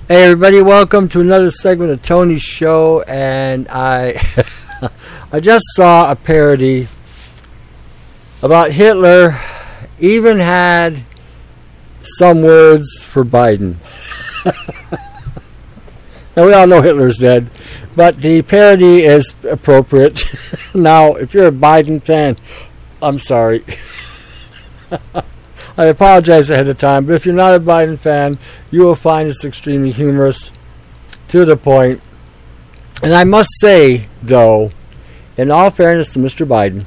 Hey everybody, welcome to another segment of Tony's show. And I I just saw a parody about Hitler even had some words for Biden. Now we all know Hitler's dead, but the parody is appropriate. Now, if you're a Biden fan, I'm sorry. I apologize ahead of time, but if you're not a Biden fan, you will find this extremely humorous, to the point. And I must say, though, in all fairness to Mr. Biden,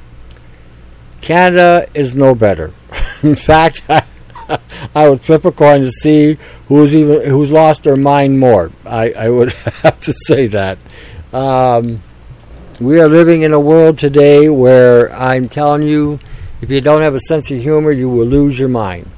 Canada is no better. In fact, I would flip a coin to see who's lost their mind more. I would have to say that. We are living in a world today where I'm telling you, if you don't have a sense of humor, you will lose your mind.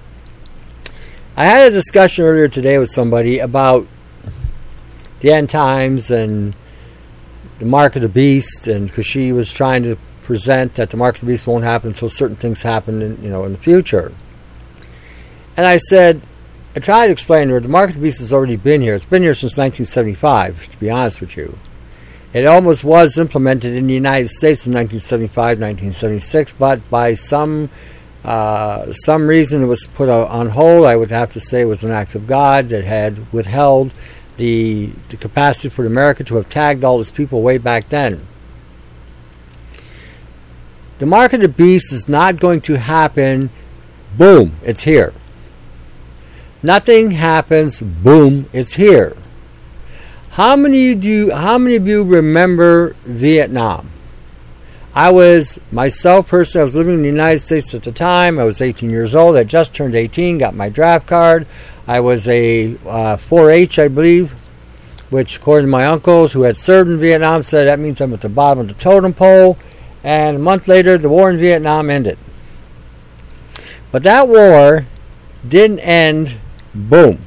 I had a discussion earlier today with somebody about the end times and the mark of the beast, and because she was trying to present that the mark of the beast won't happen until certain things happen in the future. And I said, I tried to explain to her, the mark of the beast has already been here. It's been here since 1975, to be honest with you. It almost was implemented in the United States in 1975, 1976, but by some reason it was put on hold. I would have to say it was an act of God that had withheld the capacity for America to have tagged all its people way back then. The mark of the beast is not going to happen, boom, it's here. Nothing happens, boom, it's here. How many of you remember Vietnam? I was, myself personally, I was living in the United States at the time. I was 18 years old. I just turned 18, got my draft card. I was a 4-H, I believe, which according to my uncles who had served in Vietnam said that means I'm at the bottom of the totem pole. And a month later, the war in Vietnam ended. But that war didn't end, boom.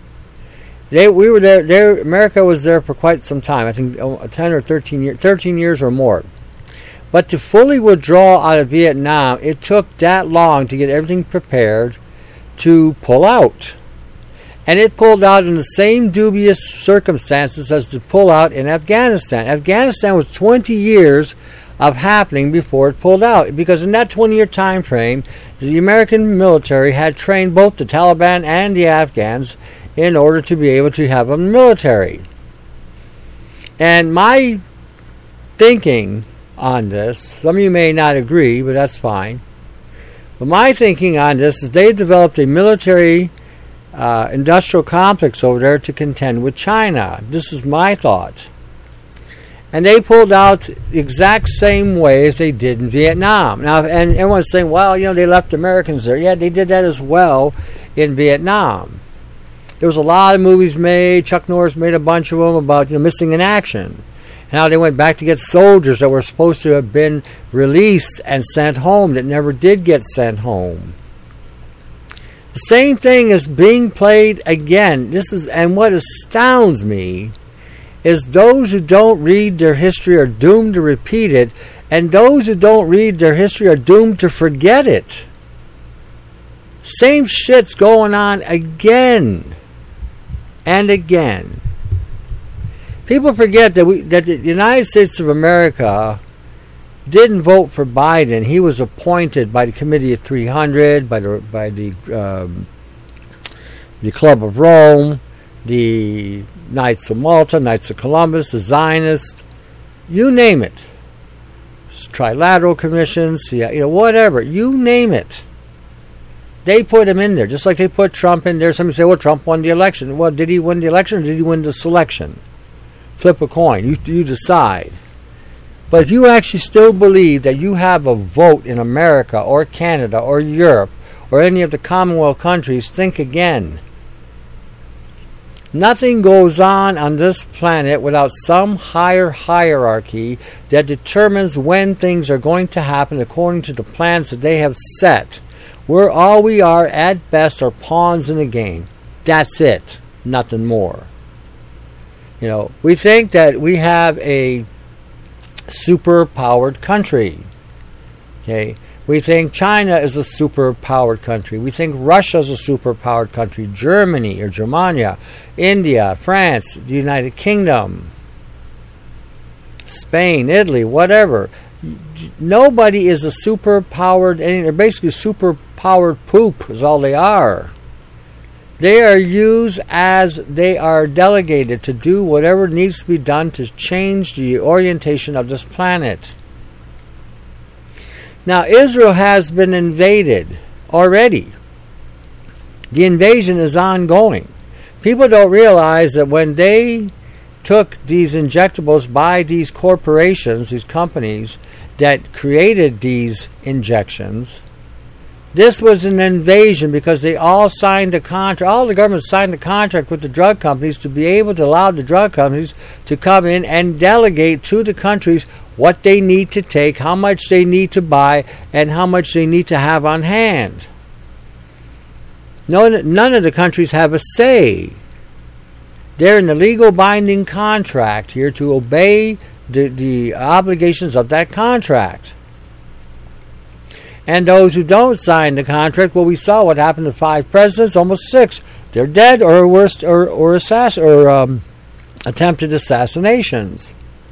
We were there. America was there for quite some time. I think 10 or 13 years or more. But to fully withdraw out of Vietnam, it took that long to get everything prepared to pull out. And it pulled out in the same dubious circumstances as the pullout in Afghanistan. Afghanistan was 20 years of happening before it pulled out, because in that 20-year time frame, the American military had trained both the Taliban and the Afghans in order to be able to have a military. And my thinking on this, some of you may not agree, but that's fine. But my thinking on this is they developed a military industrial complex over there to contend with China. This is my thought. And they pulled out the exact same way as they did in Vietnam. Now, and everyone's saying, well, they left Americans there. Yeah, they did that as well in Vietnam. There was a lot of movies made. Chuck Norris made a bunch of them about missing in action. And how they went back to get soldiers that were supposed to have been released and sent home that never did get sent home. The same thing is being played again. And what astounds me is those who don't read their history are doomed to repeat it, and those who don't read their history are doomed to forget it. Same shit's going on again and again. People forget that the United States of America didn't vote for Biden. He was appointed by the Committee of 300, by the Club of Rome, the Knights of Malta, Knights of Columbus, the Zionists, you name it. Trilateral commissions, whatever, you name it. They put him in there, just like they put Trump in there. Somebody say, well, Trump won the election. Well, did he win the election or did he win the selection? Flip a coin. You decide. But if you actually still believe that you have a vote in America or Canada or Europe or any of the Commonwealth countries, think again. Nothing goes on this planet without some higher hierarchy that determines when things are going to happen according to the plans that they have set. Where all we are, at best, are pawns in the game. That's it. Nothing more. We think that we have a super-powered country. Okay? We think China is a superpowered country. We think Russia is a superpowered country. Germany or Germania, India, France, the United Kingdom, Spain, Italy, whatever. Nobody is a superpowered anything. They're basically superpowered poop is all they are. They are used as they are delegated to do whatever needs to be done to change the orientation of this planet. Now, Israel has been invaded already. The invasion is ongoing. People don't realize that when they took these injectables by these corporations, these companies that created these injections, this was an invasion because they all signed a contract. All the governments signed a contract with the drug companies to be able to allow the drug companies to come in and delegate to the countries what they need to take, how much they need to buy, and how much they need to have on hand. None of the countries have a say. They're in the legal binding contract here to obey the obligations of that contract. And those who don't sign the contract, well, we saw what happened to 5 presidents, almost 6. They're dead or worse, or attempted assassinations.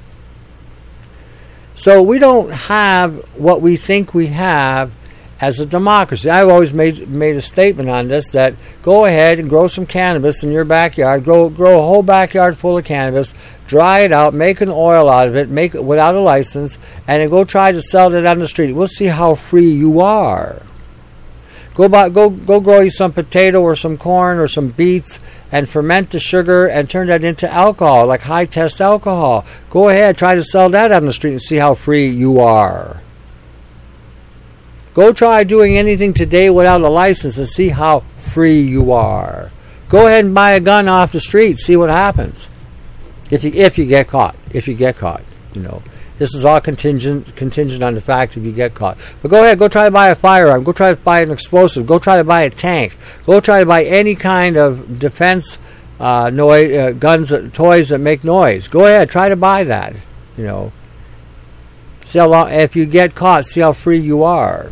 So we don't have what we think we have as a democracy. I've always made a statement on this, that go ahead and grow some cannabis in your backyard. Grow a whole backyard full of cannabis, dry it out, make an oil out of it, make it without a license, and then go try to sell it on the street. We'll see how free you are. Go grow you some potato or some corn or some beets and ferment the sugar and turn that into alcohol, like high-test alcohol. Go ahead, try to sell that on the street and see how free you are. Go try doing anything today without a license and see how free you are. Go ahead and buy a gun off the street, see what happens. If you get caught, This is all contingent on the fact if you get caught. But go ahead, go try to buy a firearm. Go try to buy an explosive. Go try to buy a tank. Go try to buy any kind of defense guns, toys that make noise. Go ahead, try to buy that. See how long. If you get caught, see how free you are.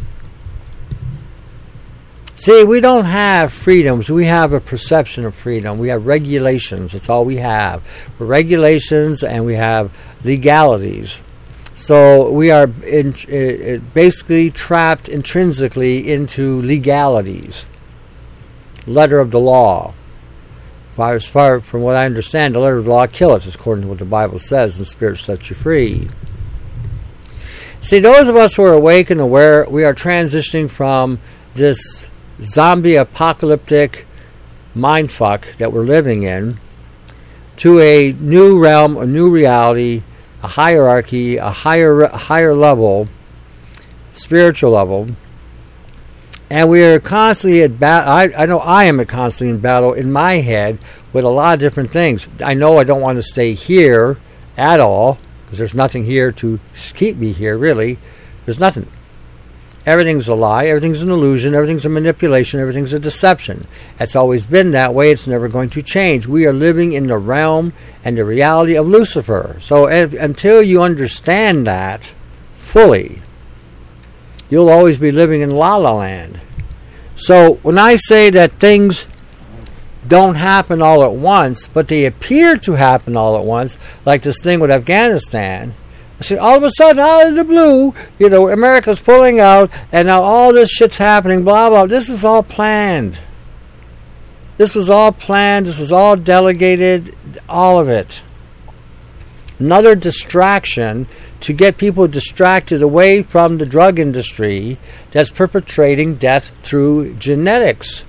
See, we don't have freedoms. We have a perception of freedom. We have regulations. That's all we have. We're regulations and we have legalities. So we are basically trapped intrinsically into legalities. Letter of the law. As far from what I understand, the letter of the law killeth, according to what the Bible says, and the Spirit sets you free. See, those of us who are awake and aware, we are transitioning from this zombie apocalyptic mindfuck that we're living in to a new realm, a new reality, a hierarchy, a higher level, spiritual level. And we are constantly at battle. I know I am constantly in battle in my head with a lot of different things. I know I don't want to stay here at all because there's nothing here to keep me here, really. There's nothing. Everything's a lie, everything's an illusion, everything's a manipulation, everything's a deception. It's always been that way. It's never going to change. We are living in the realm and the reality of Lucifer. So until you understand that fully, you'll always be living in La La Land. So when I say that things don't happen all at once, but they appear to happen all at once, like this thing with Afghanistan, see, all of a sudden, out of the blue, America's pulling out, and now all this shit's happening, blah, blah. This is all planned. This was all planned. This was all delegated, all of it. Another distraction to get people distracted away from the drug industry that's perpetrating death through genetics.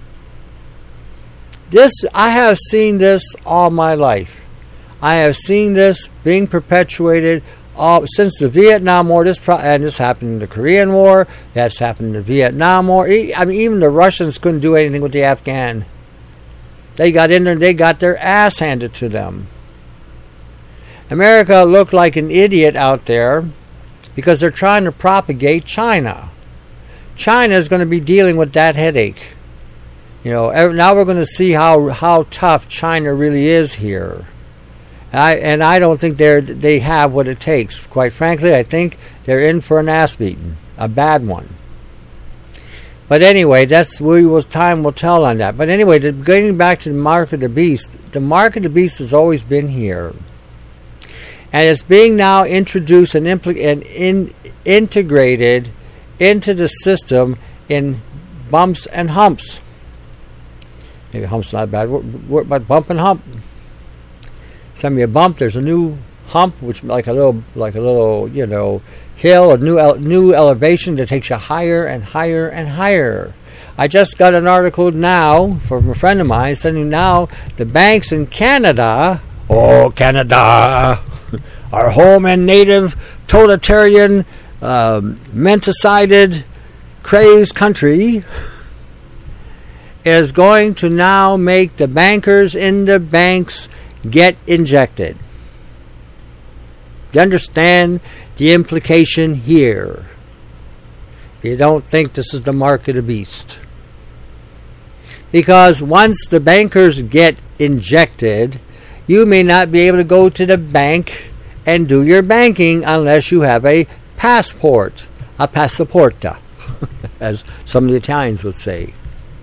I have seen this all my life. I have seen this being perpetuated since the Vietnam War. This happened in the Korean War. That's happened in the Vietnam War. Even the Russians couldn't do anything with the Afghan. They got in there and they got their ass handed to them. America looked like an idiot out there because they're trying to propagate China. China is going to be dealing with that headache. Now we're going to see how tough China really is here. I don't think they have what it takes. Quite frankly, I think they're in for an ass beating. a bad one. But anyway, time will tell on that. But anyway, getting back to the mark of the beast has always been here. And it's being now introduced and integrated into the system in bumps and humps. Maybe hump's not a bad word, but bump and hump. Send me a bump, there's a new hump, which like a little hill, a new elevation that takes you higher and higher and higher. I just got an article now from a friend of mine saying now the banks in Canada, Canada, our home and native totalitarian, menticided, crazed country, is going to now make the bankers in the banks get injected. You understand the implication here? You don't think this is the mark of the beast. Because once the bankers get injected, you may not be able to go to the bank and do your banking unless you have a passport, a passaporta, as some of the Italians would say.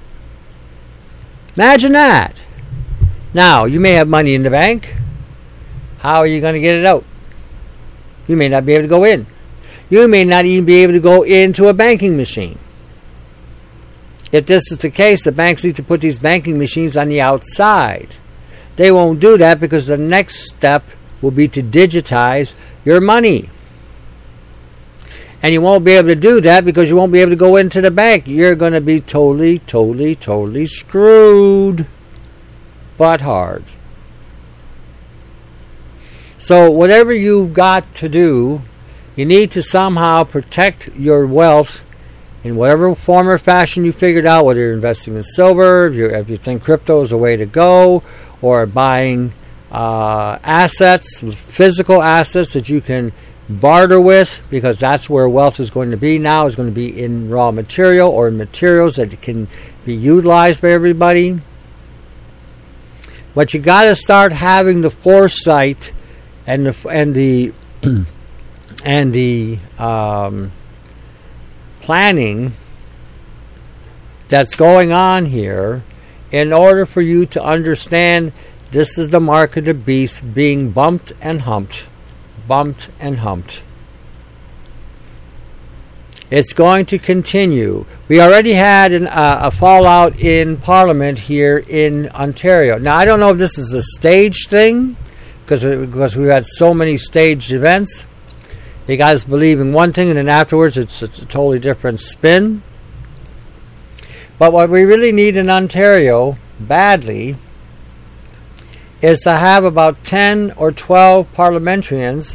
Imagine that. Now, you may have money in the bank. How are you going to get it out? You may not be able to go in. You may not even be able to go into a banking machine. If this is the case, the banks need to put these banking machines on the outside. They won't do that because the next step will be to digitize your money. And you won't be able to do that because you won't be able to go into the bank. You're going to be totally screwed. But hard. So whatever you've got to do, you need to somehow protect your wealth in whatever form or fashion you figured out, whether you're investing in silver, if you think crypto is a way to go, or buying assets, physical assets that you can barter with, because that's where wealth is going to be now, is going to be in raw material or in materials that can be utilized by everybody. But you got to start having the foresight and the planning that's going on here in order for you to understand this is the mark of the beast being bumped and humped. It's going to continue. We already had a fallout in Parliament here in Ontario. Now, I don't know if this is a staged thing, because we've had so many staged events. They got us believing one thing, and then afterwards it's a totally different spin. But what we really need in Ontario, badly, is to have about 10 or 12 parliamentarians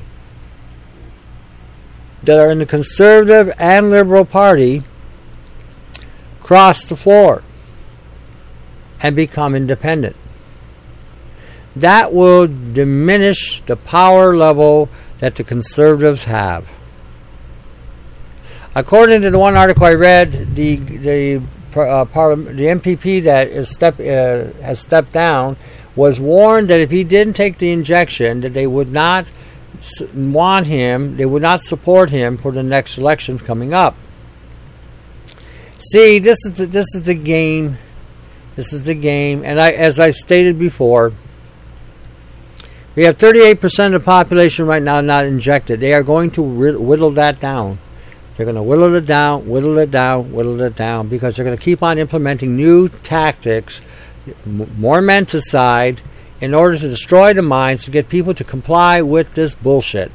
that are in the Conservative and Liberal Party cross the floor and become independent. That will diminish the power level that the Conservatives have. According to the one article I read, the MPP that has stepped down was warned that if he didn't take the injection, that they would not want him, they would not support him for the next elections coming up. See, this is the game. This is the game, and as I stated before, we have 38% of the population right now not injected. They are going to whittle that down. They're going to whittle it down, because they're going to keep on implementing new tactics, more menticide, in order to destroy the minds, to get people to comply with this bullshit.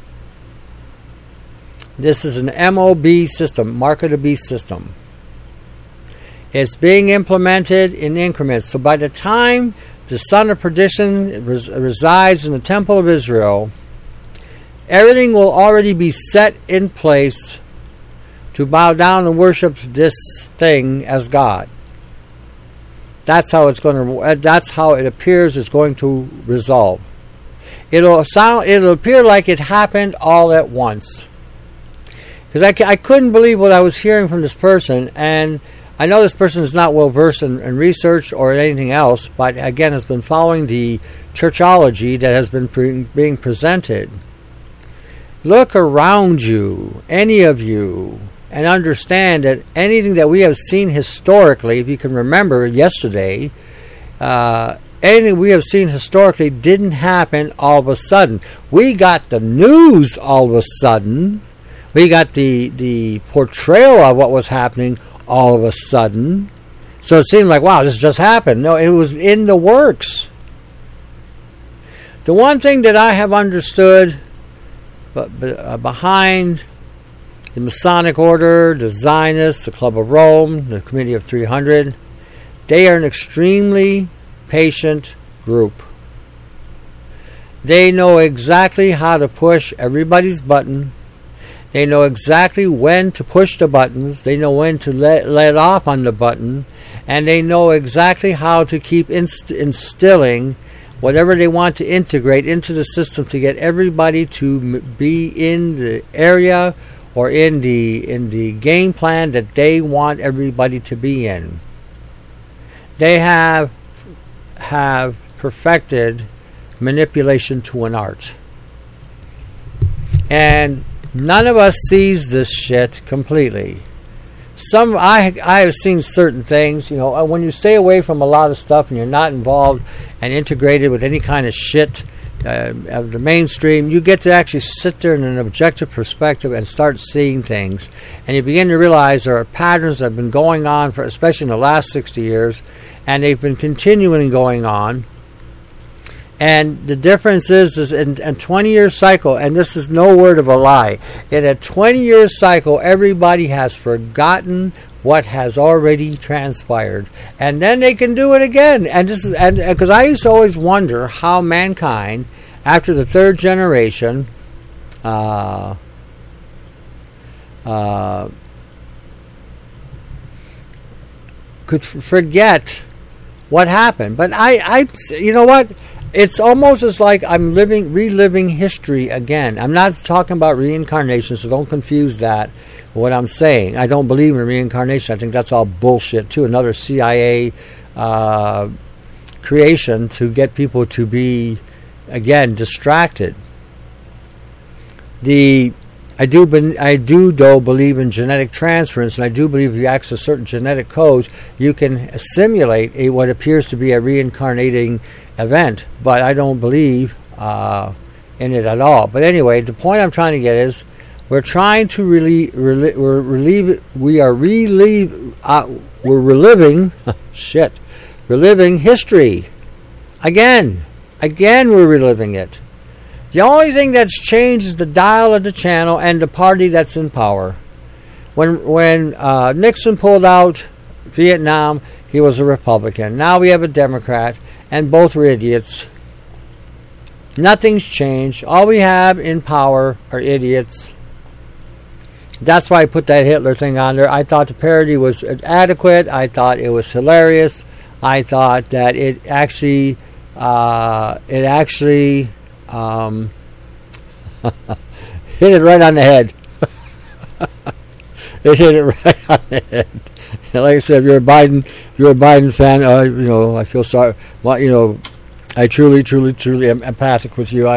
This is an MOB system, Mark of the Beast system. It's being implemented in increments. So by the time the son of perdition resides in the Temple of Israel, everything will already be set in place to bow down and worship this thing as God. That's how it's going to. That's how it appears it's going to resolve. It'll appear like it happened all at once. Because I couldn't believe what I was hearing from this person, and I know this person is not well versed in research or anything else, but again has been following the churchology that has been being presented. Look around you, any of you. and understand that anything that we have seen historically, if you can remember yesterday, anything we have seen historically didn't happen all of a sudden. We got the news all of a sudden. We got the portrayal of what was happening all of a sudden. So it seemed like, wow, this just happened. No, it was in the works. The one thing that I have understood behind the Masonic Order, the Zionists, the Club of Rome, the Committee of 300, they are an extremely patient group. They know exactly how to push everybody's button. They know exactly when to push the buttons. They know when to let off on the button. And they know exactly how to keep instilling whatever they want to integrate into the system to get everybody to be in the area or in the game plan that they want everybody to be in. They have perfected manipulation to an art. And none of us sees this shit completely. I have seen certain things, when you stay away from a lot of stuff and you're not involved and integrated with any kind of shit of the mainstream, you get to actually sit there in an objective perspective and start seeing things. And you begin to realize there are patterns that have been going on, for especially in the last 60 years, and they've been continuing going on. And the difference is in a 20-year cycle, and this is no word of a lie, in a 20-year cycle, everybody has forgotten what has already transpired. And then they can do it again. And because I used to always wonder how mankind, after the third generation, could forget what happened. But I you know what? It's almost as like I'm reliving history again. I'm not talking about reincarnation, so don't confuse that with what I'm saying. I don't believe in reincarnation. I think that's all bullshit, too. Another CIA creation to get people to be, again, distracted. I do though believe in genetic transference, and I do believe if you access certain genetic codes, you can simulate what appears to be a reincarnating event, but I don't believe in it at all. But anyway, the point I'm trying to get is we're trying to reliving history again. We're reliving it. The only thing that's changed is the dial of the channel and the party that's in power. When Nixon pulled out Vietnam, he was a Republican. Now we have a Democrat, and both were idiots. Nothing's changed. All we have in power are idiots. That's why I put that Hitler thing on there. I thought the parody was adequate. I thought it was hilarious. I thought that it actually hit it right on the head. It hit it right on the head. And like I said, if you're a Biden fan, I feel sorry. Well, I truly am empathic with you.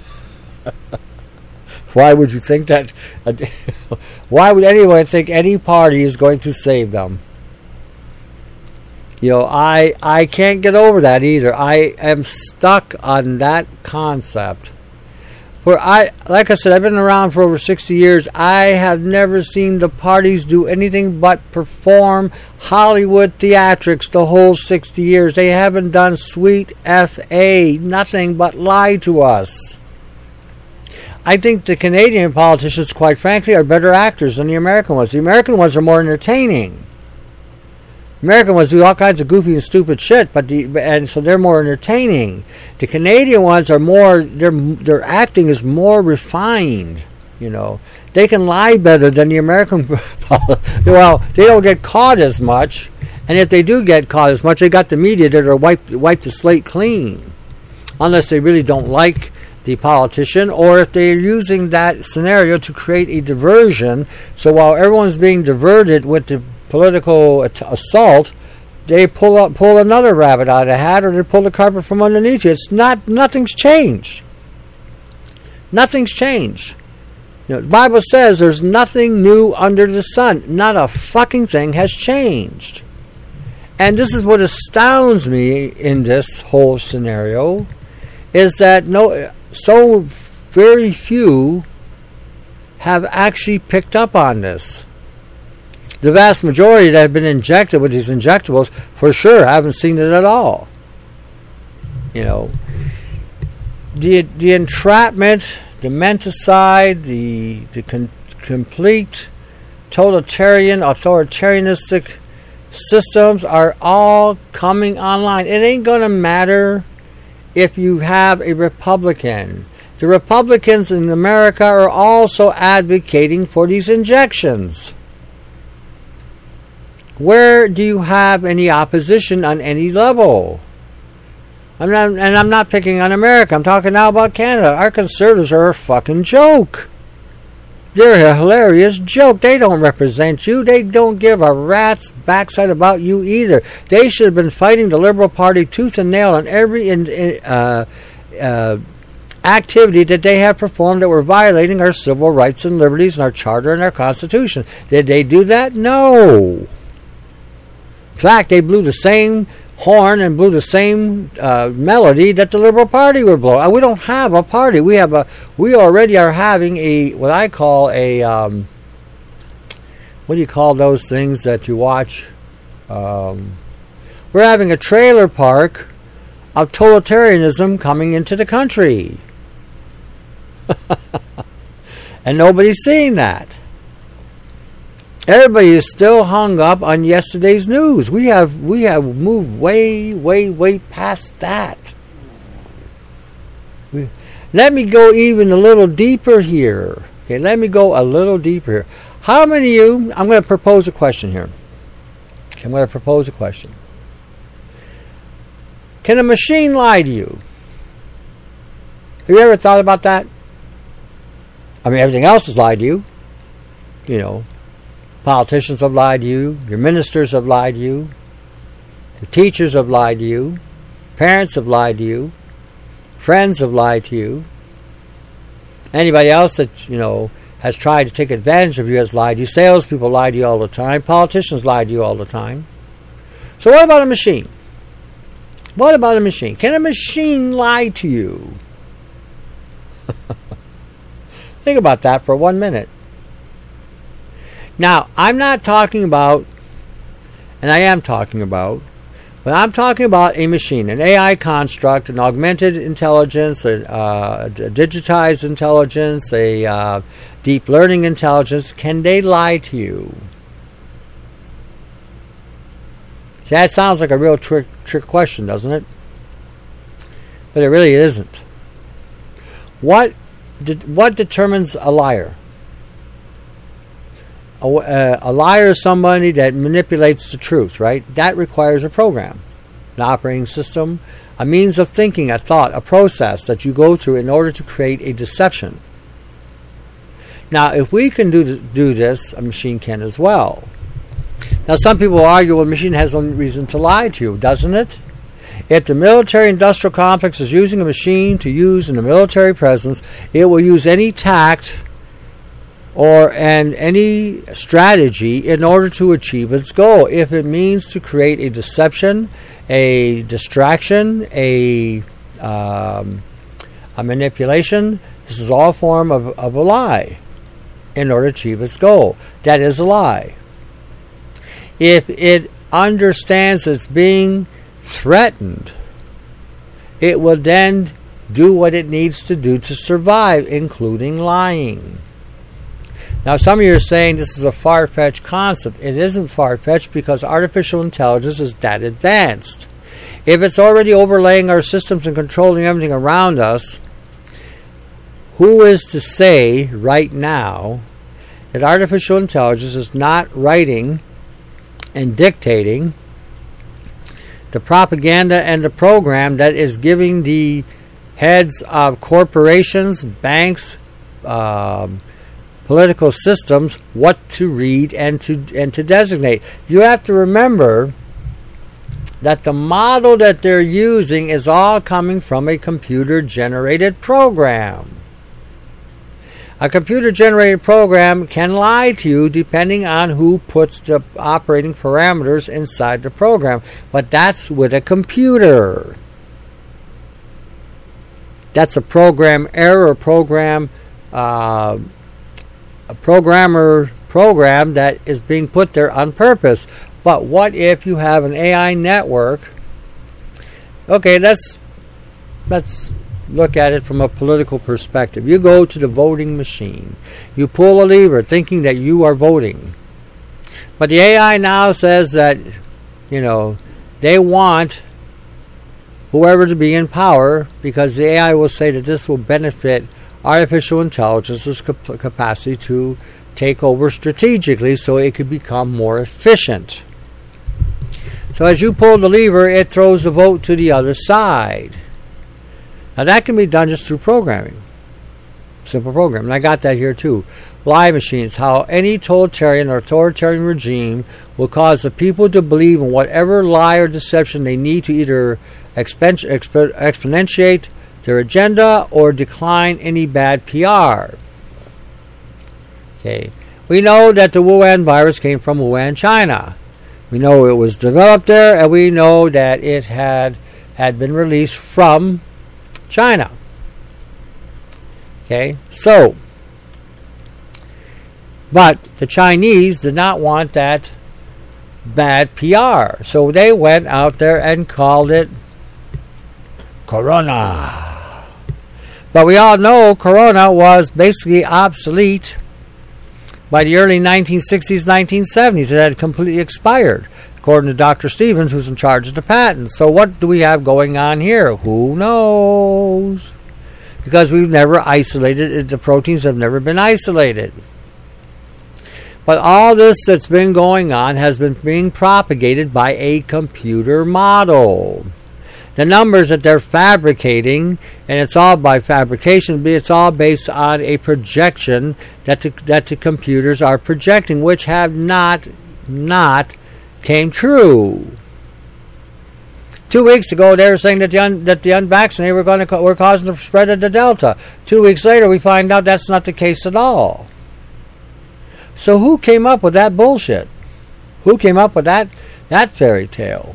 Why would you think that? Why would anyone think any party is going to save them? I can't get over that either. I am stuck on that concept. Like I said, I've been around for over 60 years. I have never seen the parties do anything but perform Hollywood theatrics the whole 60 years. They haven't done sweet F.A., nothing but lie to us. I think the Canadian politicians, quite frankly, are better actors than the American ones. The American ones are more entertaining. American ones do all kinds of goofy and stupid shit, and so they're more entertaining. The Canadian ones are more, their acting is more refined. They can lie better than the American. Well, they don't get caught as much, and if they do get caught as much, they got the media that are wipe the slate clean, unless they really don't like the politician, or if they're using that scenario to create a diversion. So while everyone's being diverted with the political assault, they pull another rabbit out of the hat, or they pull the carpet from underneath you. Nothing's changed. Nothing's changed. The Bible says there's nothing new under the sun. Not a fucking thing has changed. And this is what astounds me in this whole scenario, is that so very few have actually picked up on this. The vast majority that have been injected with these injectables, for sure, haven't seen it at all. The entrapment, the menticide, the complete totalitarian, authoritarianistic systems are all coming online. It ain't going to matter if you have a Republican. The Republicans in America are also advocating for these injections. Where do you have any opposition on any level? I'm not picking on America. I'm talking now about Canada. Our conservatives are a fucking joke. They're a hilarious joke. They don't represent you. They don't give a rat's backside about you either. They should have been fighting the Liberal Party tooth and nail on every activity that they have performed that were violating our civil rights and liberties and our charter and our Constitution. Did they do that? No. In fact, they blew the same horn and blew the same melody that the Liberal Party would blow. We don't have a party. We already are having what I call what do you call those things that you watch? We're having a trailer park of totalitarianism coming into the country. And nobody's seeing that. Everybody is still hung up on yesterday's news. We have moved way past that. Let me go even a little deeper here. Okay, let me go a little deeper here. How many of you, I'm going to propose a question here. Can a machine lie to you? Have you ever thought about that? I mean, everything else has lied to you. Politicians have lied to you. Your ministers have lied to you. The teachers have lied to you. Parents have lied to you. Friends have lied to you. Anybody else that, has tried to take advantage of you has lied to you. Salespeople lie to you all the time. Politicians lie to you all the time. So what about a machine? What about a machine? Can a machine lie to you? Think about that for 1 minute. Now, I'm not talking about, and I am talking about, but I'm talking about a machine, an AI construct, an augmented intelligence, a digitized intelligence, a deep learning intelligence. Can they lie to you? See, that sounds like a real trick question, doesn't it? But it really isn't. What determines a liar? A liar is somebody that manipulates the truth, right? That requires a program, an operating system, a means of thinking, a thought, a process that you go through in order to create a deception. Now, if we can do this, a machine can as well. Now, some people argue, well, a machine has no reason to lie to you, doesn't it? If the military-industrial complex is using a machine to use in a military presence, it will use any tact and any strategy in order to achieve its goal. If it means to create a deception, a distraction, a manipulation, this is all a form of a lie in order to achieve its goal. That is a lie. If it understands it's being threatened, it will then do what it needs to do to survive, including lying. Now, some of you are saying this is a far-fetched concept. It isn't far-fetched because artificial intelligence is that advanced. If it's already overlaying our systems and controlling everything around us, who is to say right now that artificial intelligence is not writing and dictating the propaganda and the program that is giving the heads of corporations, banks, political systems what to read and to designate? You have to remember that the model that they're using is all coming from a computer-generated program. A computer-generated program can lie to you depending on who puts the operating parameters inside the program. But that's with a computer. That's a program error, a programmer program that is being put there on purpose. But what if you have an AI network? Okay, let's look at it from a political perspective. You go to the voting machine. You pull a lever thinking that you are voting. But the AI now says that, they want whoever to be in power because the AI will say that this will benefit artificial intelligence's capacity to take over strategically so it could become more efficient. So as you pull the lever, it throws the vote to the other side. Now that can be done just through programming. Simple program. And I got that here too. Lie machines. How any totalitarian or authoritarian regime will cause the people to believe in whatever lie or deception they need to either exponentiate their agenda or decline any bad PR. Okay. We know that the Wuhan virus came from Wuhan, China. We know it was developed there, and we know that it had been released from China. Okay, so, but the Chinese did not want that bad PR, so they went out there and called it Corona. But we all know Corona was basically obsolete by the early 1960s, 1970s. It had completely expired, according to Dr. Stevens, who's in charge of the patents. So what do we have going on here? Who knows? Because we've never isolated it. The proteins have never been isolated. But all this that's been going on has been being propagated by a computer model. The numbers that they're fabricating, and it's all by fabrication, it's all based on a projection that the computers are projecting, which have not came true. 2 weeks ago, they were saying that the unvaccinated were causing the spread of the Delta. 2 weeks later, we find out that's not the case at all. So who came up with that bullshit? Who came up with that fairy tale?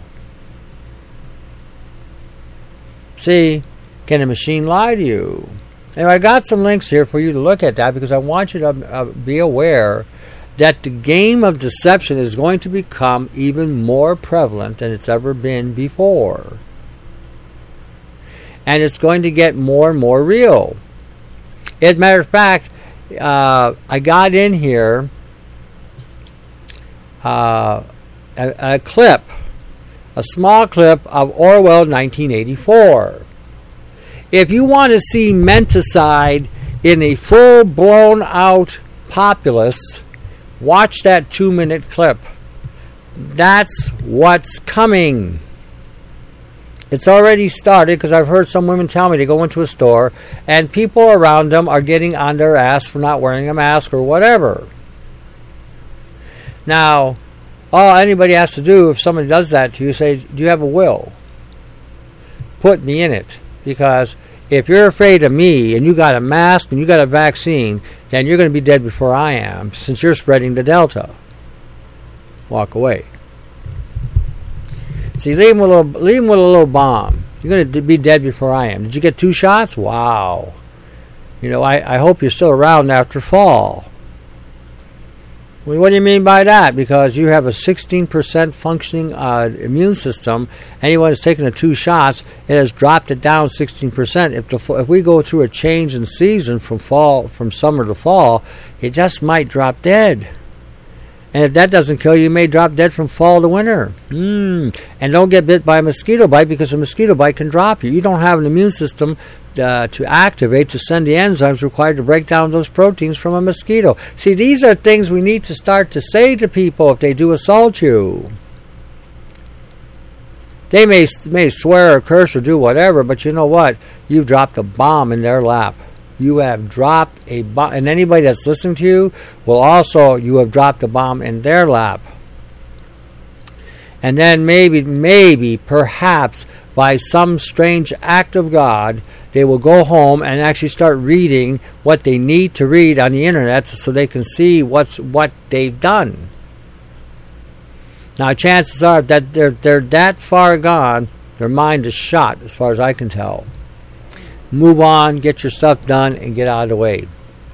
See, can a machine lie to you? Anyway, I got some links here for you to look at that because I want you to be aware that the game of deception is going to become even more prevalent than it's ever been before. And it's going to get more and more real. As a matter of fact, I got in here a clip, a small clip of Orwell 1984. If you want to see menticide in a full-blown out populace, watch that 2-minute clip. That's what's coming. It's already started because I've heard some women tell me they go into a store and people around them are getting on their ass for not wearing a mask or whatever. Now, all anybody has to do if somebody does that to you, say, do you have a will? Put me in it. Because if you're afraid of me and you got a mask and you got a vaccine, then you're going to be dead before I am since you're spreading the Delta. Walk away. See, leave him with a little bomb. You're going to be dead before I am. Did you get 2 shots? Wow. I hope you're still around after fall. Well, what do you mean by that? Because you have a 16% functioning immune system. Anyone who's taken the 2 shots, it has dropped it down 16%. If we go through a change in season from summer to fall, it just might drop dead. And if that doesn't kill you, you may drop dead from fall to winter. And don't get bit by a mosquito bite because a mosquito bite can drop you. You don't have an immune system to activate, to send the enzymes required to break down those proteins from a mosquito. See, these are things we need to start to say to people if they do assault you. They may swear or curse or do whatever, but you know what? You've dropped a bomb in their lap. You have dropped a bomb, and anybody that's listening to you you have dropped a bomb in their lap. And then maybe, perhaps, by some strange act of God, they will go home and actually start reading what they need to read on the internet so they can see what they've done. Now, chances are that they're that far gone, their mind is shot, as far as I can tell. Move on, get your stuff done, and get out of the way.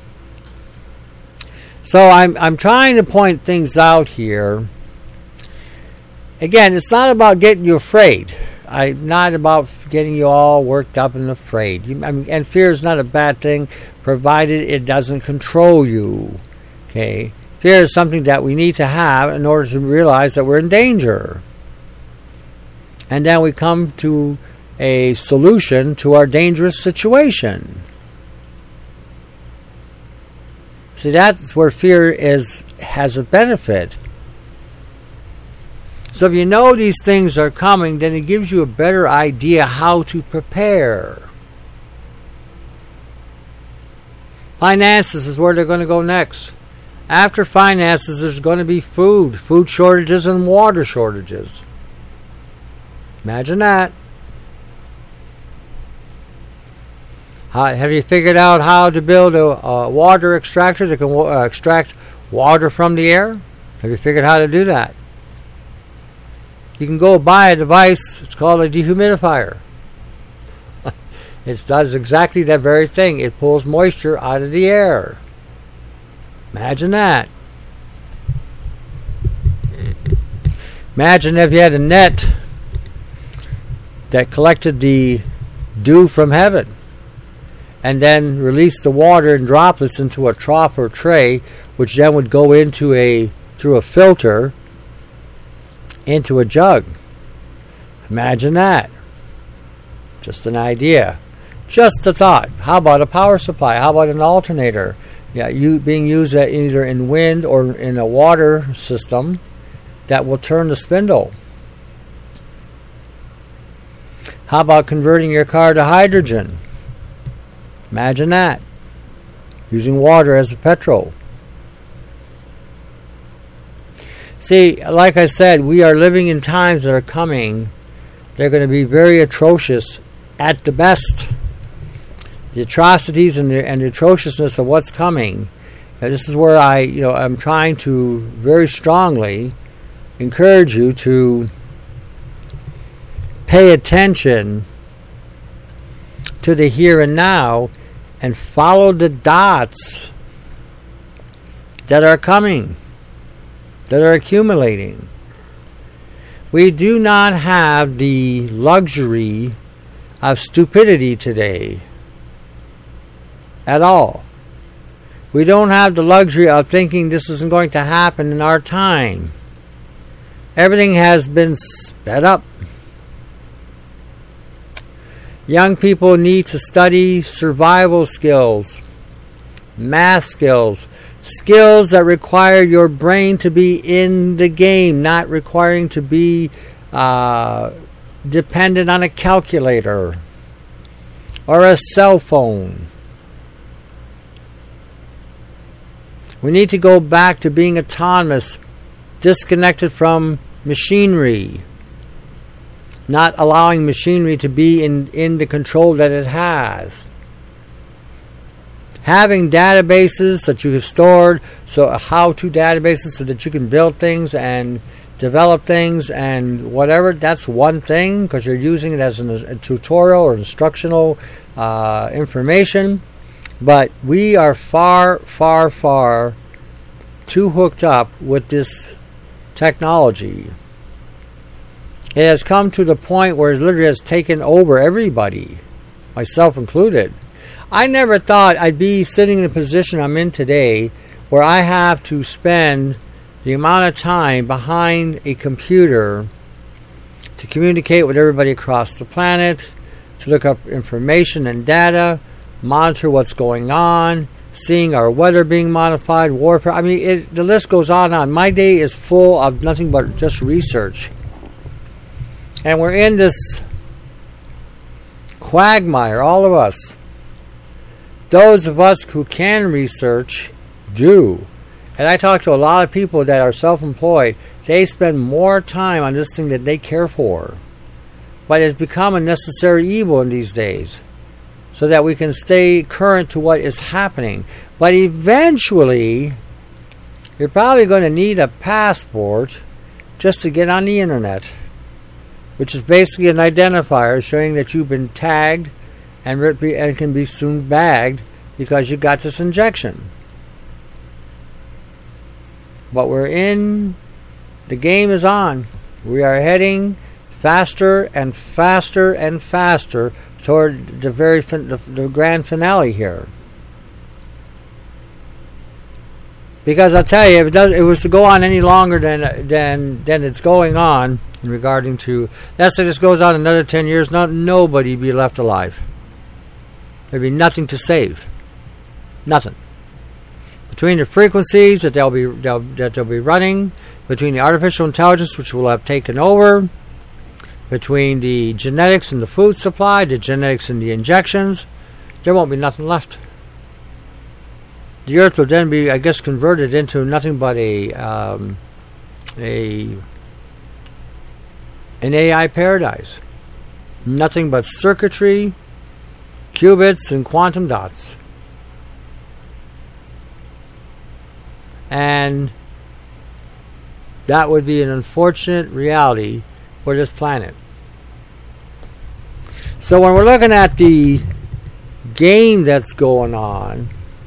So I'm trying to point things out here. Again, it's not about getting you afraid. Not about getting you all worked up and afraid. And fear is not a bad thing, provided it doesn't control you. Okay? Fear is something that we need to have in order to realize that we're in danger. And then we come to a solution to our dangerous situation. See, that's where fear has a benefit. So if you know these things are coming, then it gives you a better idea how to prepare. Finances is where they're going to go next. After finances, there's going to be food shortages and water shortages. Imagine that. Have you figured out how to build a water extractor that can extract water from the air? Have you figured how to do that? You can go buy a device, it's called a dehumidifier. It does exactly that very thing. It pulls moisture out of the air. Imagine that. Imagine if you had a net that collected the dew from heaven and then released the water in droplets into a trough or tray, which then would go through a filter into a jug. Imagine that. Just an idea. Just a thought. How about a power supply? How about an alternator? Yeah, being used either in wind or in a water system that will turn the spindle. How about converting your car to hydrogen? Imagine that. Using water as a petrol. See, like I said, we are living in times that are coming. They're going to be very atrocious at the best. The atrocities and the atrociousness of what's coming. This is where I'm trying to very strongly encourage you to pay attention to the here and now and follow the dots that are coming, that are accumulating. We do not have the luxury of stupidity today at all. We don't have the luxury of thinking this isn't going to happen in our time. Everything has been sped up. Young people need to study survival skills, math skills, skills that require your brain to be in the game, not requiring to be dependent on a calculator or a cell phone. We need to go back to being autonomous, disconnected from machinery, not allowing machinery to be in the control that it has. Having databases that you have stored, so how-to databases so that you can build things and develop things and whatever, that's one thing because you're using it as a tutorial or instructional information. But we are far, far, far too hooked up with this technology. It has come to the point where it literally has taken over everybody, myself included. I never thought I'd be sitting in the position I'm in today where I have to spend the amount of time behind a computer to communicate with everybody across the planet, to look up information and data, monitor what's going on, seeing our weather being modified, warfare. I mean, the list goes on and on. My day is full of nothing but just research. And we're in this quagmire, all of us. Those of us who can research do. And I talk to a lot of people that are self-employed. They spend more time on this thing that they care for. but it's become a necessary evil in these days, so that we can stay current to what is happening. But eventually, you're probably going to need a passport just to get on the internet, which is basically an identifier showing that you've been tagged and can be soon bagged because you got this injection. But we're in, the game is on. We are heading faster and faster and faster toward the grand finale here. Because I'll tell you, if it was to go on any longer than it's going on, in regarding to, let's say this goes on another 10 years, nobody be left alive. There'd be nothing to save. Nothing. Between the frequencies that they'll be running, between the artificial intelligence which will have taken over, between the genetics and the food supply, the genetics and the injections, there won't be nothing left. The earth will then be, I guess, converted into nothing but an AI paradise. Nothing but circuitry, qubits, and quantum dots. And that would be an unfortunate reality for this planet. So when we're looking at the game that's going on,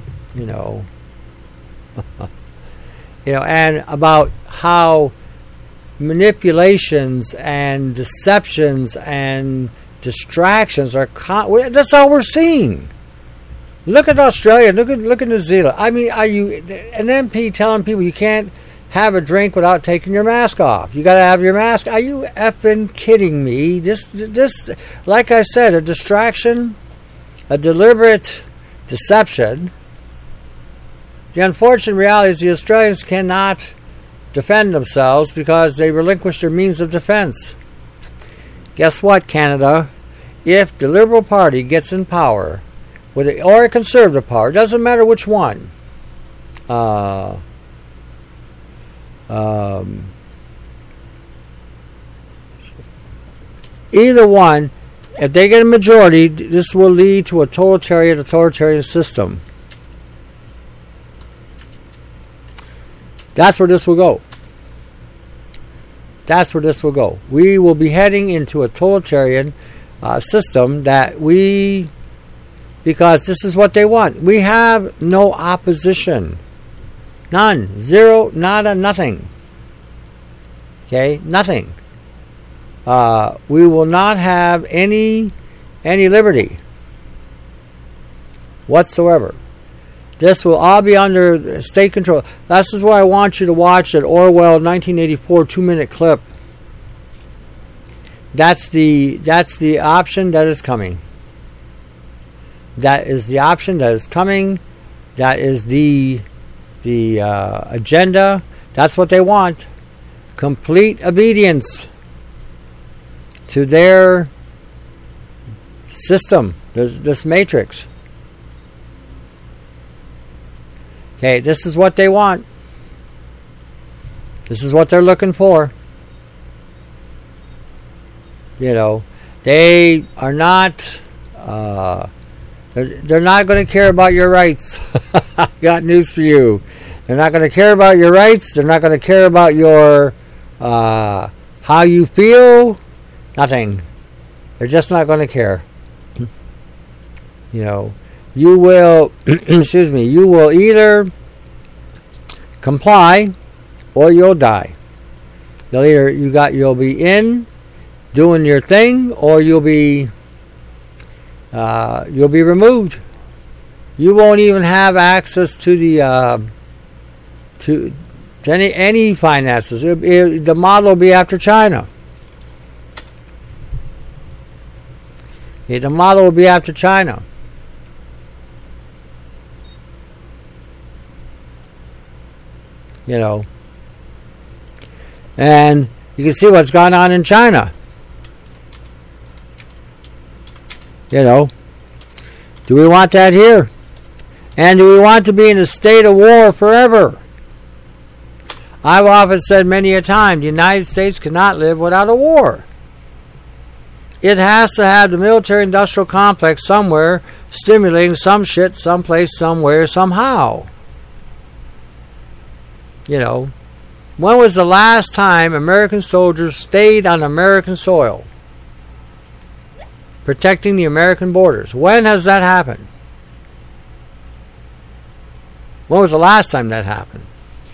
and about how manipulations and deceptions and distractions are that's all we're seeing. Look at Australia, look at New Zealand. I mean, are you an MP telling people you can't have a drink without taking your mask off? You got to have your mask. Are you effing kidding me? This, like I said, a distraction, a deliberate deception. The unfortunate reality is the Australians cannot defend themselves because they relinquish their means of defense. Guess what, Canada? If the Liberal Party gets in power, or a Conservative power, doesn't matter which one, either one, if they get a majority, this will lead to a totalitarian system. That's where this will go. That's where this will go. We will be heading into a totalitarian system because this is what they want. We have no opposition. None. Zero. Nada. Nothing. Okay? Nothing. We will not have any liberty whatsoever. This will all be under state control. This is why I want you to watch that Orwell 1984 2-minute clip. That's the option that is coming. That is the option that is coming. That is the agenda. That's what they want. Complete obedience to their system, this matrix. Okay, this is what they want. This is what they're looking for. They are not. They're not going to care about your rights. Got news for you. They're not going to care about your rights. They're not going to care about your how you feel. Nothing. They're just not going to care. You will, excuse me, you will either comply or you'll die. You'll be in doing your thing, or you'll be removed. You won't even have access to the to any finances. The model will be after China. The model will be after China. And you can see what's gone on in China. Do we want that here? And do we want to be in a state of war forever? I've often said many a time, the United States cannot live without a war. it has to have the military-industrial complex somewhere stimulating some shit, someplace, somewhere, somehow. You know, when was the last time American soldiers stayed on American soil, protecting the American borders? When has that happened? When was the last time that happened?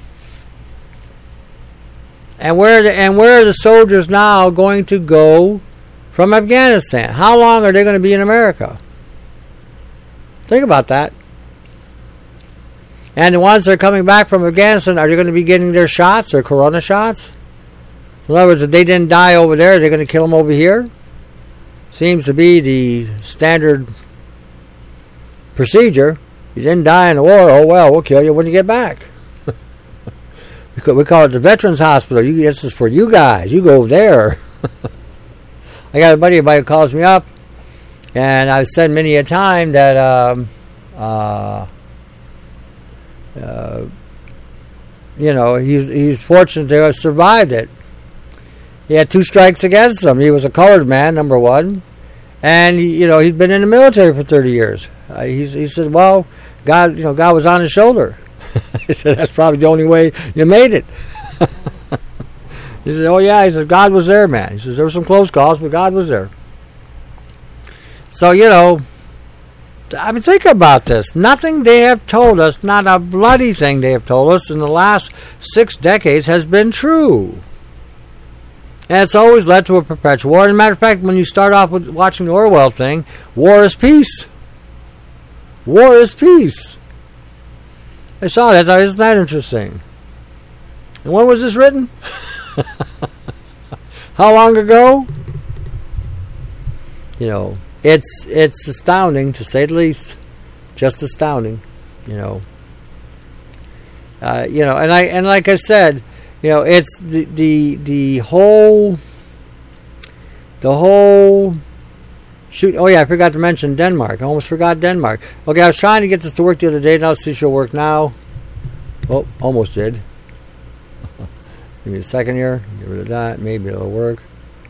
And where are the soldiers now going to go from Afghanistan? How long are they going to be in America? Think about that. And the ones that are coming back from Afghanistan, are they going to be getting their shots, their corona shots? In other words, if they didn't die over there, they're going to kill them over here? Seems to be the standard procedure. You didn't die in the war, oh well, we'll kill you when you get back. We call it the Veterans Hospital. This is for you guys. You go there. I got a buddy of mine who calls me up, and I've said many a time that he's fortunate to have survived it. He had 2 strikes against him. He was a colored man, number one, and he'd been in the military for 30 years. He said, "Well, God was on his shoulder." He said, "That's probably the only way you made it." He said, "Oh yeah," he said, "God was there, man." He says, "There were some close calls, but God was there." So, I mean, think about this. Nothing they have told us, not a bloody thing they have told us in the last 6 decades has been true. And it's always led to a perpetual war. As a matter of fact, when you start off with watching the Orwell thing, war is peace. War is peace. I saw that. Isn't that interesting? And when was this written? How long ago? It's astounding, to say the least. Just astounding, And like I said, it's the whole shoot. Oh yeah, I forgot to mention Denmark. I almost forgot Denmark. Okay, I was trying to get this to work the other day. Now see if it'll work now. Oh, almost did. Give me a second here. Get rid of that. Maybe it'll work.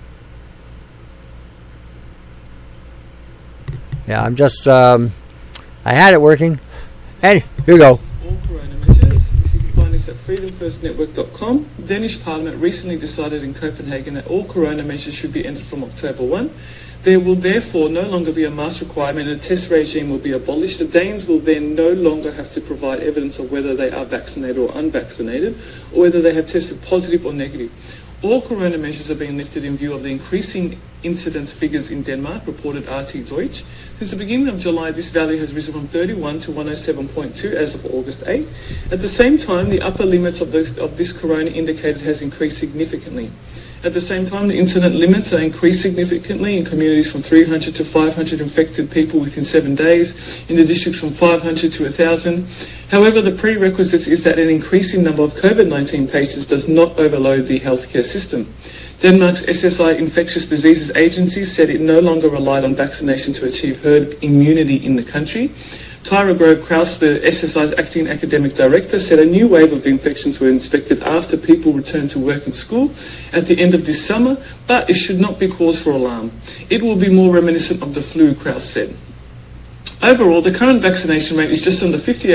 Yeah, I'm just, I had it working. And here we go. All corona measures, you can find this at freedomfirstnetwork.com. Danish Parliament recently decided in Copenhagen that all corona measures should be ended from October 1. There will therefore no longer be a mask requirement and a test regime will be abolished. The Danes will then no longer have to provide evidence of whether they are vaccinated or unvaccinated, or whether they have tested positive or negative. All corona measures are being lifted in view of the increasing incidence figures in Denmark, reported RT Deutsch. Since the beginning of July, this value has risen from 31 to 107.2 as of August 8. At the same time, the upper limits of this corona indicator has increased significantly. At the same time, the incident limits are increased significantly in communities from 300 to 500 infected people within 7 days, in the districts from 500 to 1,000. However, the prerequisite is that an increasing number of COVID-19 patients does not overload the healthcare system. Denmark's SSI Infectious Diseases Agency said it no longer relied on vaccination to achieve herd immunity in the country. Tyra Grove Kraus, the SSI's acting academic director, said a new wave of infections were inspected after people returned to work and school at the end of this summer, but it should not be cause for alarm. It will be more reminiscent of the flu, Kraus said. Overall, the current vaccination rate is just under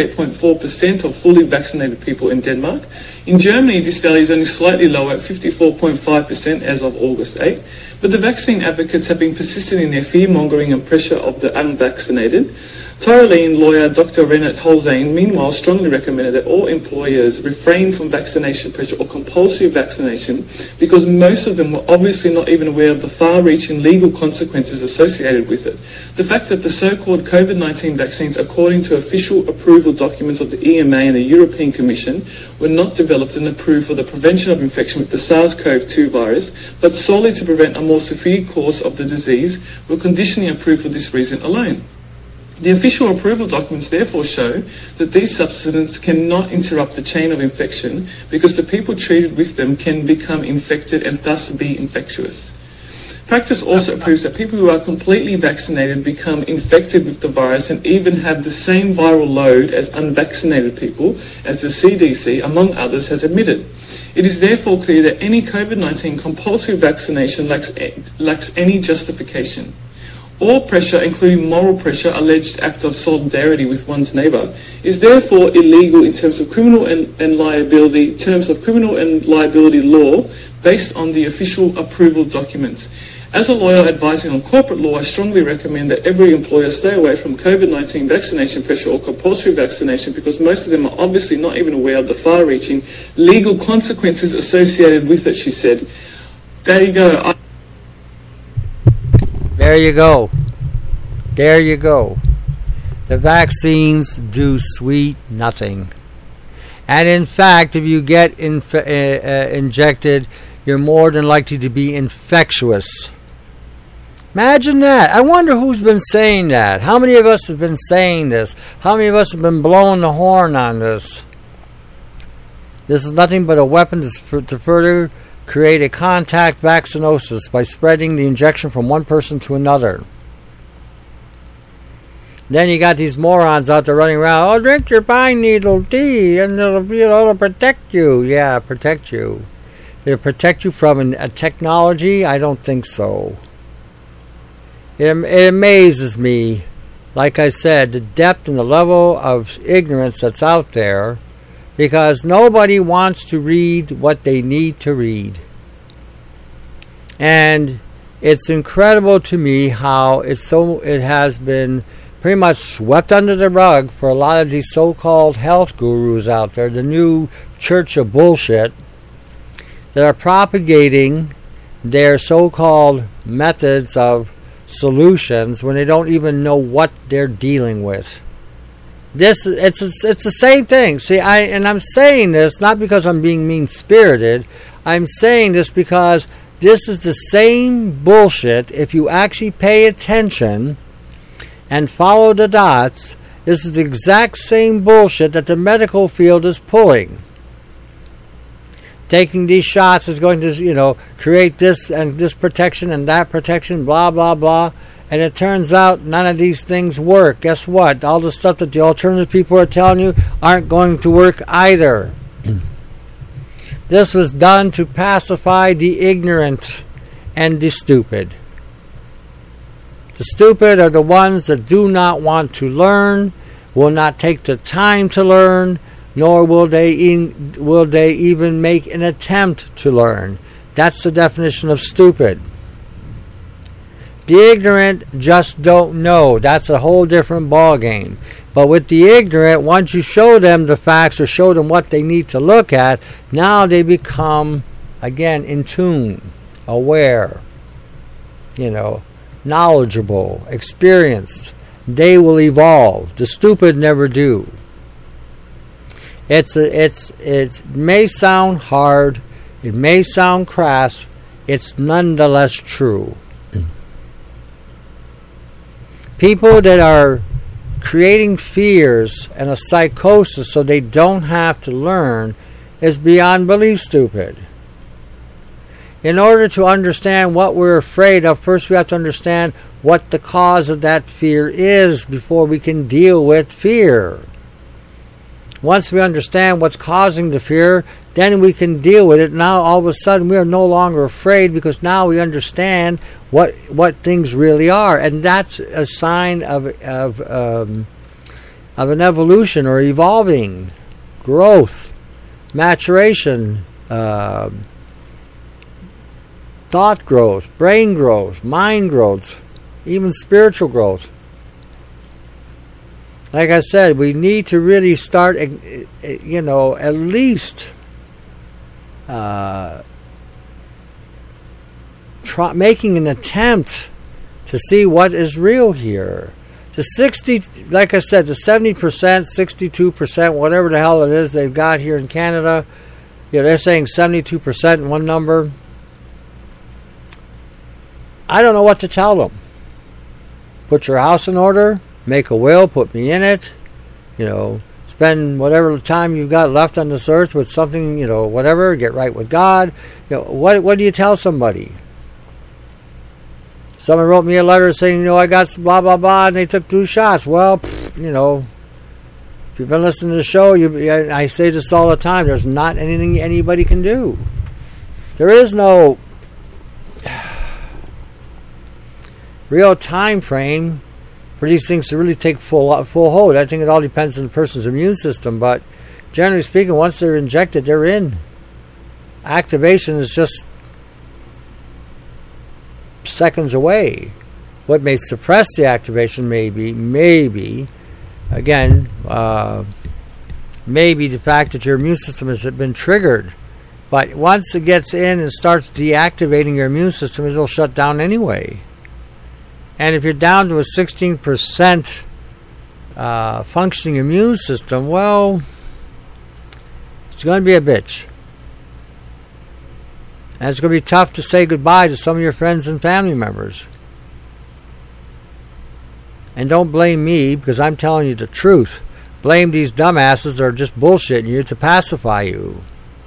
58.4% of fully vaccinated people in Denmark. In Germany, this value is only slightly lower at 54.5% as of August 8. But the vaccine advocates have been persistent in their fear-mongering and pressure of the unvaccinated. Tyrolean lawyer Dr. Renat Holzane, meanwhile, strongly recommended that all employers refrain from vaccination pressure or compulsory vaccination because most of them were obviously not even aware of the far-reaching legal consequences associated with it. The fact that the so-called COVID-19 vaccines, according to official approval documents of the EMA and the European Commission, were not developed and approved for the prevention of infection with the SARS-CoV-2 virus, but solely to prevent a more severe course of the disease, were conditionally approved for this reason alone. The official approval documents therefore show that these substances cannot interrupt the chain of infection because the people treated with them can become infected and thus be infectious. Practice also proves that people who are completely vaccinated become infected with the virus and even have the same viral load as unvaccinated people, as the CDC, among others, has admitted. It is therefore clear that any COVID-19 compulsory vaccination lacks any justification. All pressure, including moral pressure, alleged act of solidarity with one's neighbour, is therefore illegal in terms of criminal and liability law based on the official approval documents. As a lawyer advising on corporate law, I strongly recommend that every employer stay away from COVID-19 vaccination pressure or compulsory vaccination, because most of them are obviously not even aware of the far-reaching legal consequences associated with it, she said. There you go. There you go. There you go. The vaccines do sweet nothing. And in fact, if you get injected, you're more than likely to be infectious. Imagine that. I wonder who's been saying that. How many of us have been saying this? How many of us have been blowing the horn on this? This is nothing but a weapon to further create a contact vaccinosis by spreading the injection from one person to another. Then you got these morons out there running around, oh, drink your pine needle tea and it'll protect you. Yeah, protect you. It'll protect you from a technology? I don't think so. It amazes me, like I said, the depth and the level of ignorance that's out there, because nobody wants to read what they need to read. And it's incredible to me how it has been pretty much swept under the rug for a lot of these so-called health gurus out there, the new church of bullshit, that are propagating their so-called methods of solutions when they don't even know what they're dealing with. It's the same thing. See, I'm saying this not because I'm being mean-spirited. I'm saying this because this is the same bullshit. If you actually pay attention and follow the dots, this is the exact same bullshit that the medical field is pulling. Taking these shots is going to, create this and this protection and that protection, blah, blah, blah. And it turns out none of these things work. Guess what? All the stuff that the alternative people are telling you aren't going to work either. This was done to pacify the ignorant and the stupid. The stupid are the ones that do not want to learn, will not take the time to learn, nor will they even make an attempt to learn. That's the definition of stupid. The ignorant just don't know. That's a whole different ballgame. But with the ignorant, once you show them the facts or show them what they need to look at, now they become, again, in tune, aware, knowledgeable, experienced. They will evolve. The stupid never do. It may sound hard, it may sound crass, it's nonetheless true. People that are creating fears and a psychosis so they don't have to learn is beyond belief stupid. In order to understand what we're afraid of, first we have to understand what the cause of that fear is before we can deal with fear. Once we understand what's causing the fear, then we can deal with it. Now all of a sudden we are no longer afraid, because now we understand what things really are. And that's a sign of an evolution or evolving, growth, maturation, thought growth, brain growth, mind growth, even spiritual growth. Like I said, we need to really start, at least making an attempt to see what is real here. Like I said, the 70%, 62%, whatever the hell it is they've got here in Canada, they're saying 72% in one number. I don't know what to tell them. Put your house in order. Make a will, put me in it, spend whatever time you've got left on this earth with something, whatever, get right with God. What do you tell somebody? Someone wrote me a letter saying, I got blah, blah, blah, and they took 2 shots. Well, If you've been listening to the show, I say this all the time. There's not anything anybody can do. There is no real time frame for these things to really take full hold. I think it all depends on the person's immune system, but generally speaking, once they're injected, they're in. Activation is just seconds away. What may suppress the activation maybe again, maybe the fact that your immune system has been triggered. But once it gets in and starts deactivating your immune system, it'll shut down anyway. And if you're down to a 16% functioning immune system, well, it's going to be a bitch. And it's going to be tough to say goodbye to some of your friends and family members. And don't blame me, because I'm telling you the truth. Blame these dumbasses that are just bullshitting you to pacify you.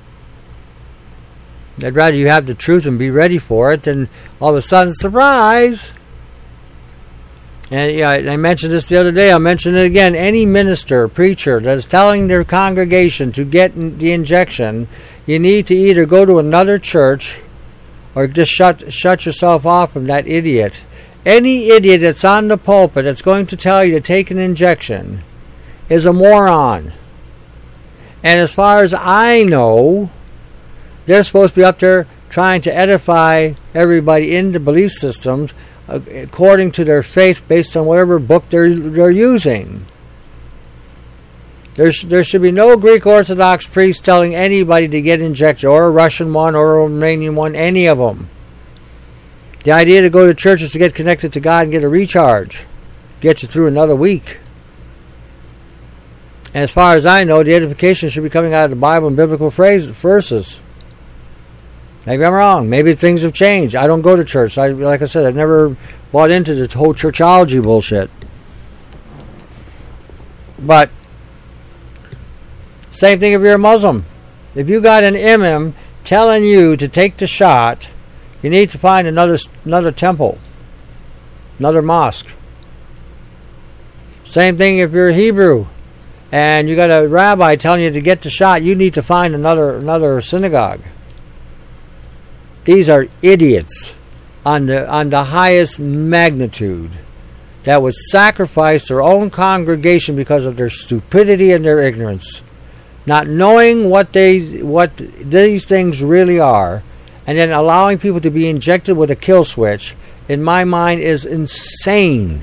I'd rather you have the truth and be ready for it than all of a sudden, surprise! And yeah, I mentioned this the other day, I'll mention it again. Any minister, preacher that is telling their congregation to get the injection, you need to either go to another church or just shut yourself off from that idiot. Any idiot that's on the pulpit that's going to tell you to take an injection is a moron. And as far as I know, they're supposed to be up there trying to edify everybody in the belief systems according to their faith based on whatever book they're using. There should be no Greek Orthodox priest telling anybody to get injected, or a Russian one, or a Romanian one, any of them. The idea to go to church is to get connected to God and get a recharge. Get you through another week. And as far as I know, the edification should be coming out of the Bible and biblical verses. Maybe I'm wrong. Maybe things have changed. I don't go to church. Like I said, I've never bought into this whole churchology bullshit. But same thing if you're a Muslim. If you got an imam telling you to take the shot, you need to find another temple, another mosque. Same thing if you're a Hebrew and you got a rabbi telling you to get the shot, you need to find another synagogue. These are idiots on the highest magnitude that would sacrifice their own congregation because of their stupidity and their ignorance, not knowing what these things really are. And then allowing people to be injected with a kill switch, in my mind, is insane.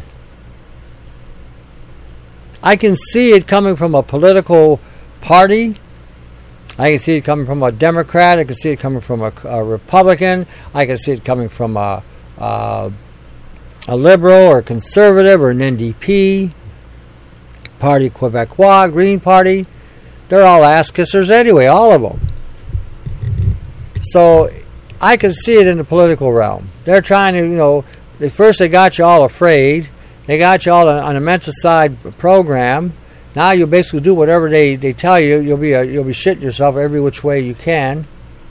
I can see it coming from a political party. I can see it coming from a Democrat. I can see it coming from a Republican. I can see it coming from a liberal or a conservative or an NDP, Parti Québécois, Green Party. They're all ass kissers anyway, all of them. So I can see it in the political realm. They're trying to, at first they got you all afraid. They got you all on a menticide program. Now you basically do whatever they tell you. You'll be shitting yourself every which way you can.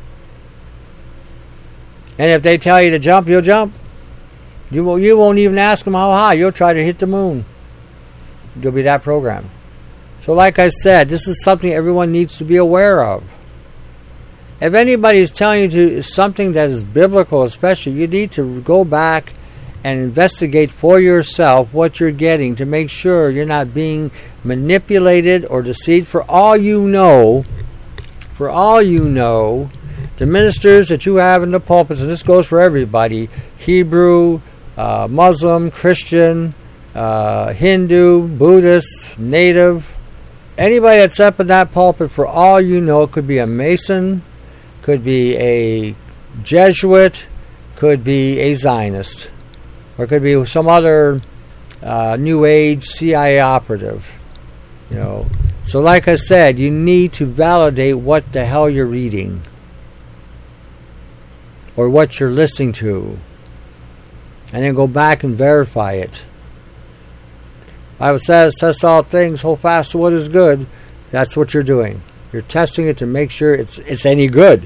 And if they tell you to jump, you'll jump. You won't even ask them how high. You'll try to hit the moon. You'll be that program. So like I said, this is something everyone needs to be aware of. If anybody is telling you to something that is biblical, especially, you need to go back and investigate for yourself what you're getting to make sure you're not being manipulated or deceived. For all you know, the ministers that you have in the pulpits, and this goes for everybody, Hebrew, Muslim, Christian, Hindu, Buddhist, Native, anybody that's up in that pulpit, for all you know, could be a Mason, could be a Jesuit, could be a Zionist, or could be some other New Age CIA operative. So like I said, you need to validate what the hell you're reading or what you're listening to, and then go back and verify it. Bible says, test all things, hold fast to what is good. That's what you're doing. You're testing it to make sure it's any good.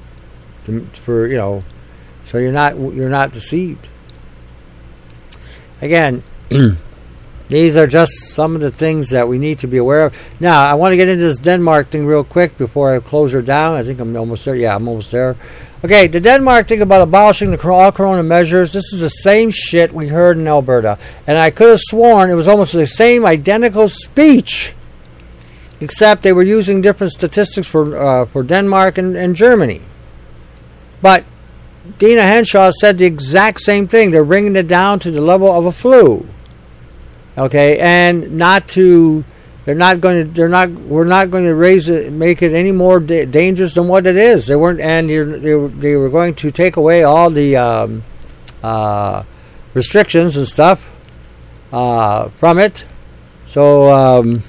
So you're not deceived. Again, These are just some of the things that we need to be aware of. Now, I want to get into this Denmark thing real quick before I close her down. I think I'm almost there. Yeah, I'm almost there. Okay, the Denmark thing about abolishing all corona measures, this is the same shit we heard in Alberta. And I could have sworn it was almost the same identical speech, except they were using different statistics for Denmark and Germany. But Dina Henshaw said the exact same thing. They're bringing it down to the level of a flu. Okay, and we're not going to raise it, make it any more dangerous than what it is. They weren't, and they were going to take away all the restrictions and stuff from it. So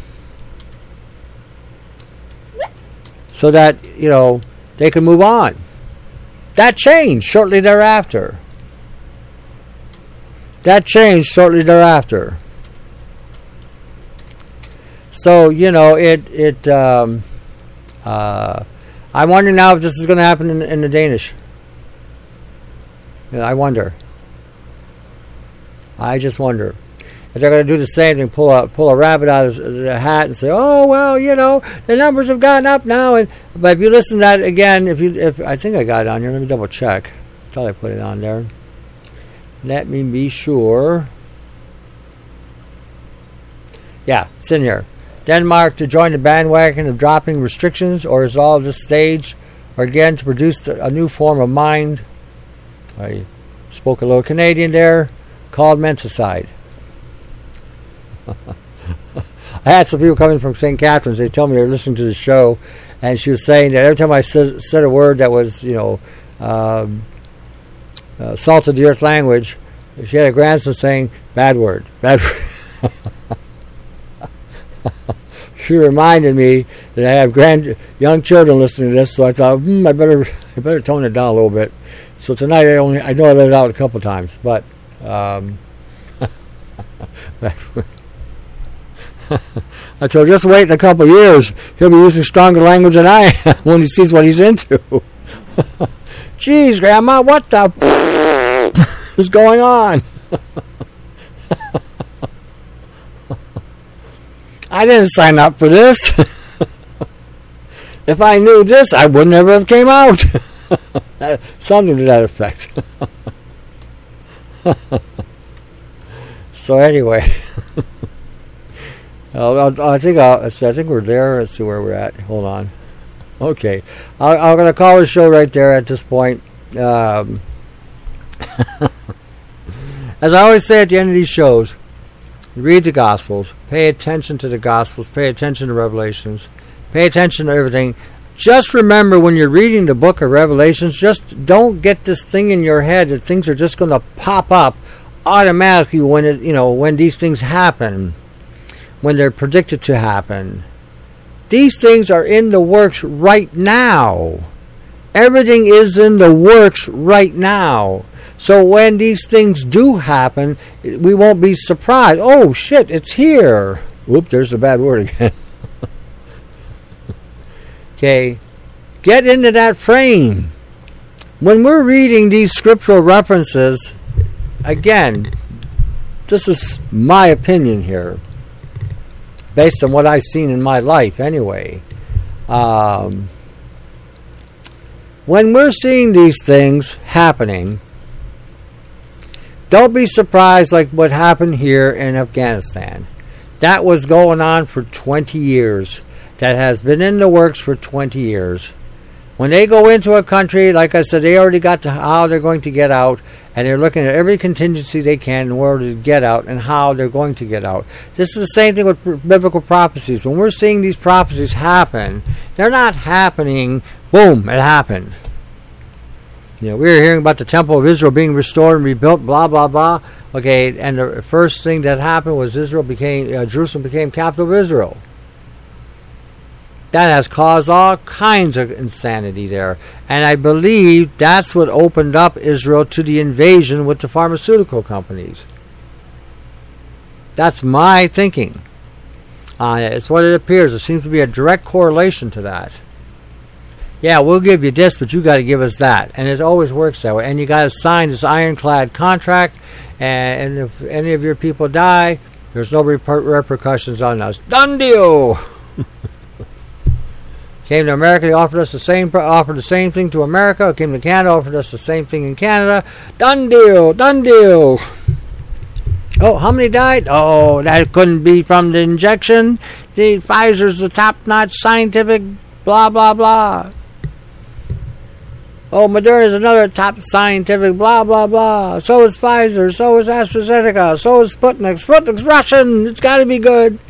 so that they can move on. That changed shortly thereafter. So, I wonder now if this is going to happen in the Danish. I wonder. I just wonder. If they're going to do the same thing, pull a rabbit out of the hat and say, oh, well, the numbers have gone up now. But if you listen to that again, if I think I got it on here. Let me double check. I thought I put it on there. Let me be sure. Yeah, it's in here. Denmark to join the bandwagon of dropping restrictions, or is all this stage, or again to produce a new form of mind? I spoke a little Canadian there, called menticide. I had some people coming from St. Catharines. They told me they were listening to the show, and she was saying that every time I said a word that was, salt of the earth language, she had a grandson saying, bad word. She reminded me that I have young children listening to this, so I thought, I better tone it down a little bit. So tonight I know I let it out a couple times, but I told her, just wait a couple of years. He'll be using stronger language than I am when he sees what he's into. Jeez, Grandma, what the is going on? I didn't sign up for this. If I knew this, I would never have came out. Something to that effect. So anyway, I think we're there. Let's see where we're at. Hold on. Okay, I'm going to call the show right there at this point. As I always say at the end of these shows, read the Gospels, pay attention to the Gospels, pay attention to Revelations, pay attention to everything. Just remember when you're reading the book of Revelations, just don't get this thing in your head that things are just going to pop up automatically when these things happen, when they're predicted to happen. These things are in the works right now. Everything is in the works right now. So when these things do happen, we won't be surprised. Oh, shit, it's here. Whoop, there's the bad word again. Okay, get into that frame. When we're reading these scriptural references, again, this is my opinion here, based on what I've seen in my life anyway. When we're seeing these things happening, don't be surprised like what happened here in Afghanistan. That was going on for 20 years. That has been in the works for 20 years. When they go into a country, like I said, they already got to how they're going to get out, and they're looking at every contingency they can in order to get out and how they're going to get out. This is the same thing with biblical prophecies. When we're seeing these prophecies happen, they're not happening, boom, it happened. We were hearing about the Temple of Israel being restored and rebuilt, blah, blah, blah. Okay, and the first thing that happened was Jerusalem became capital of Israel. That has caused all kinds of insanity there. And I believe that's what opened up Israel to the invasion with the pharmaceutical companies. That's my thinking. It's what it appears. There seems to be a direct correlation to that. Yeah, we'll give you this, but you got to give us that. And it always works that way. And you got to sign this ironclad contract. And if any of your people die, There's no repercussions on us. Done deal. Came to America, they offered the same thing to America. Came to Canada, offered us the same thing in Canada. Done deal, done deal. Oh, how many died? Oh, that couldn't be from the injection. The Pfizer's the top-notch scientific blah, blah, blah. Oh, Moderna's another top scientific blah, blah, blah. So is Pfizer, so is AstraZeneca, so is Sputnik. Sputnik's Russian. It's got to be good.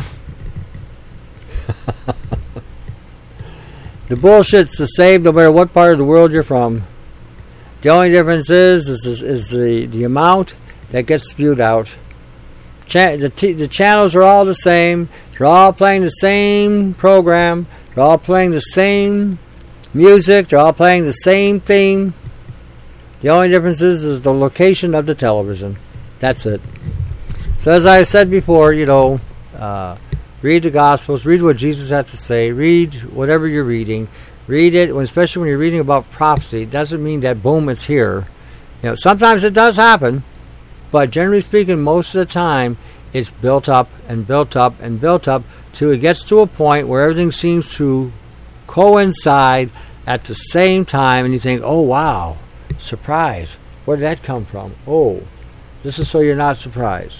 The bullshit's the same no matter what part of the world you're from. The only difference is the amount that gets spewed out. The channels are all the same. They're all playing the same program. They're all playing the same music. They're all playing the same theme. The only difference is the location of the television. That's it. So as I said before, read the Gospels, read what Jesus had to say, read whatever you're reading, read it, especially when you're reading about prophecy. It doesn't mean that, boom, it's here. Sometimes it does happen, but generally speaking, most of the time, it's built up and built up and built up till it gets to a point where everything seems to coincide at the same time, and you think, oh, wow, surprise. Where did that come from? Oh, this is so you're not surprised.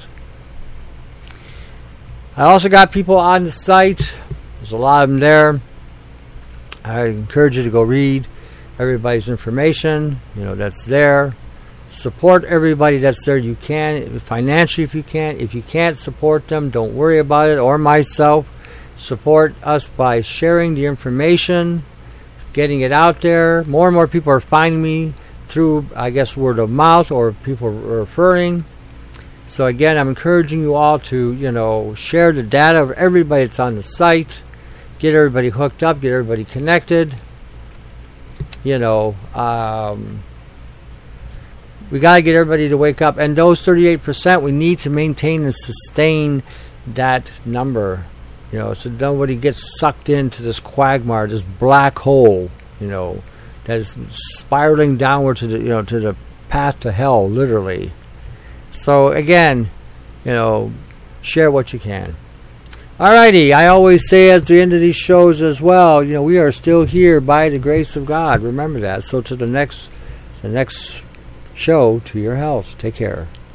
I also got people on the site. There's a lot of them there. I encourage you to go read everybody's information, that's there. Support everybody that's there. You can, financially if you can. If you can't support them, don't worry about it, or myself. Support us by sharing the information, getting it out there. More and more people are finding me through, I guess, word of mouth or people referring. So again, I'm encouraging you all to, share the data of everybody that's on the site, get everybody hooked up, get everybody connected. We got to get everybody to wake up. And those 38%, we need to maintain and sustain that number, so nobody gets sucked into this quagmire, this black hole, that is spiraling downward to the path to hell, literally. So again, share what you can. Alrighty, I always say at the end of these shows as well, we are still here by the grace of God. Remember that. So to the next show, to your health. Take care.